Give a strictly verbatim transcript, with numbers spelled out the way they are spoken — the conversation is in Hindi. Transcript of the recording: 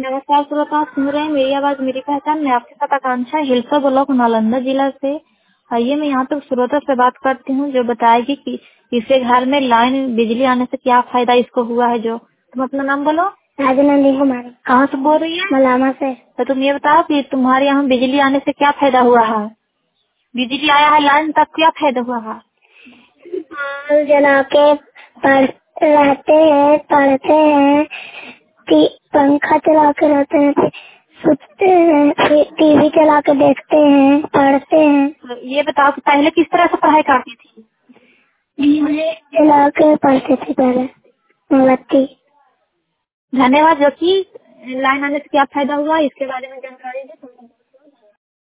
नमस्कार श्रोता, सुन रहे हैं मेरी आवाज मेरी पहचान। मैं आपके साथ आकांक्षा हिलसा ब्लॉक नालंदा जिला से। आइए मैं यहाँ तक श्रोता से बात करती हूँ जो बताएगी कि इसके घर में लाइन बिजली आने से क्या फायदा इसको हुआ है। जो तुम अपना नाम बोलो। राजनंदी कुमारी। कहाँ से बोल रही है? मलामा से। तो तुम ये बताओ कि तुम्हारे यहाँ बिजली आने से क्या फायदा हुआ है। बिजली आया है लाइन तक क्या फायदा हुआ है? बॉल जला के पढ़ रहते हैं, पढ़ते हैं, टी- पंखा चला के रहते हैं, फिर सुतते हैं, फिर टीवी चला के देखते हैं, पढ़ते हैं। तो ये बताओ कि पहले किस तरह से पढ़ाई करती थी? टीवी चला के पढ़ते थे पहले मोमबत्ती। धन्यवाद। जो कि लाइन आने से क्या फायदा हुआ इसके बारे में जानकारी दी।